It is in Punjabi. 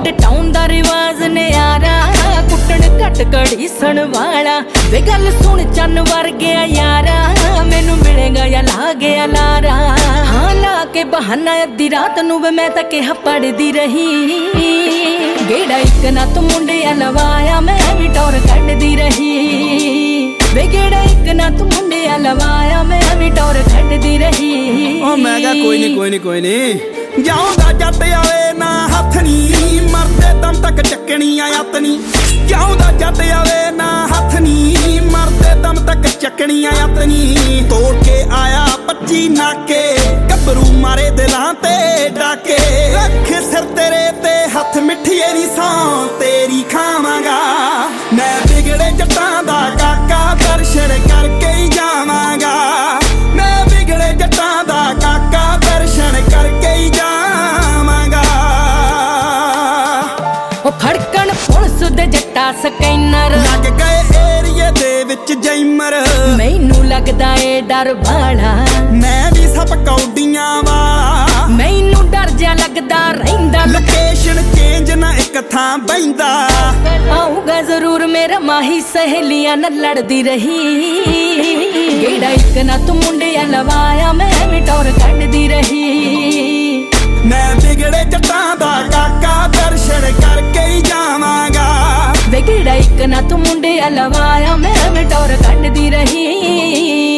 ਸਾਡੇ ਟਾਊਨ ਦਾ ਰਿਵਾਜ਼ ਨਿਆਰਾ, ਕੁੱਟਣ ਘੱਟ ਘੜੀਸਣ ਵਾਲਾ ਵੇ ਗੱਲ ਸੁਣ ਚੰਨ ਵਰਗਿਆ ਯਾਰਾ, ਮੈਨੂੰ ਮਿਲੇਗਾ ਜਾਂ ਲਾ ਗਿਆ ਲਾਰਾ। ਹਾਂ ਲਾ ਕੇ ਬਹਾਨਾ ਅੱਧੀ ਰਾਤ ਨੂੰ ਵੇ ਮੈਂ ਤਾਂ ਕਿਹਾ ਪੜਦੀ ਰਹੀ, ਗੇੜਾ ਇੱਕ ਨਾ ਤੂੰ ਮੁੰਡਿਆਂ ਲਵਾਇਆ ਮੈਂ ਵੀ ਟੌਰ ਕੱਢਦੀ ਰਹੀ, ਵੇ ਗੇੜਾ ਇੱਕ ਨਾ ਤੂੰ ਮੁੰਡਿਆਂ ਲਵਾਇਆ ਮੈਂ ਵੀ ਟੌਰ ਕੱਢਦੀ ਰਹੀ। ਓ ਮੈਂ ਕਿਹਾ ਕੋਈ ਨੀ ਕੋਈ ਨੀ ਕੋਈ ਨੀ, ਜਾਉਂਦਾ ਜੱਟ ਆਵੇ ਨਾ ਹੱਥ ਨੀ, ਮਰਦੇ ਦਮ ਤੱਕ ਚੱਕਣੀ ਆ ਯੱਤ ਨੀ। ਜਾਉਂਦਾ ਜੱਟ ਆਵੇ ਨਾ ਹੱਥ ਨੀ, ਮਰਦੇ ਦਮ ਤੱਕ ਚੱਕਣੀ ਆ ਯੱਤ ਨੀ। ਤੋੜ ਕੇ ਆਇਆ 25 ਨਾਕੇ, ਗੱਭਰੂ ਮਾਰੇ ਦਿਲਾਂ ਤੇ ਡਾਕੇ, ਰੱਖ ਸਿਰ ਤੇਰੇ ਤੇ ਹੱਥ ਮਿੱਠੀਏ ਨੀ ਸੌਂ ਤੇਰੀ ਖਾਵਾਂਗਾ। ਮੈਂ ਵਿਗੜੇ ਜੱਟਾਂ ਦਾ ਕਾਕਾ ਦਰਸ਼ਨ ਕਰਕੇ ਹੀ ਜਾਵਾਂਗਾ, ਮੈਂ ਵਿਗੜੇ ਜੱਟਾਂ ਦਾ ਕਾਕਾ ਦਰਸ਼ਨ ਕਰਕੇ ਹੀ ਜਾਵਾਂਗਾ। ਉਹ ਖੜਕਣ ਪੁਲਿਸ ਦੇ ਜੱਟਾ ਸਕੈਨਰ, ਲੱਗ ਗਏ ਏਰੀਏ ਦੇ ਵਿੱਚ ਜੈਮਰ, ਮੈਨੂੰ ਲੱਗਦਾ ਏ ਡਰ ਵਾਲਾ, ਮੈਂ ਵੀ ਸਭ ਕੌਡੀਆਂ ਵਾਲਾ। ਮੈਨੂੰ ਡਰ ਜਿਹਾ ਲੱਗਦਾ ਰਹਿੰਦਾ, ਲੋਕੇਸ਼ਨ ਚੇਂਜ ਨਾ ਇੱਕ ਥਾਂ ਬਹਿੰਦਾ। ਆਊਗਾ ਜ਼ਰੂਰ ਮੇਰਾ ਮਾਹੀ ਸਹੇਲੀਆਂ ਨਾਲ ਲੜਦੀ ਰਹੀ, ਗੇੜਾ ਇੱਕ ਨਾ ਤੂੰ ਮੁੰਡਿਆਂ ਲਵਾਇਆ ਮੈਂ ਵੀ ਟੌਰ ਕੱਢਦੀ ਰਹੀ। ਮੈਂ ਵਿਗੜੇ ਜੱਟਾਂ ਦਾ ਕਾਕਾ ਦਰਸ਼ਨ ਕਰਕੇ ਹੀ ਜਾਵਾਂਗਾ, ਵੇ ਗੇੜਾ ਇੱਕ ਨਾ ਤੂੰ ਮੁੰਡਿਆਂ ਲਵਾਇਆ ਮੈਂ ਵੀ ਟੌਰ ਕੱਢਦੀ ਰਹੀ।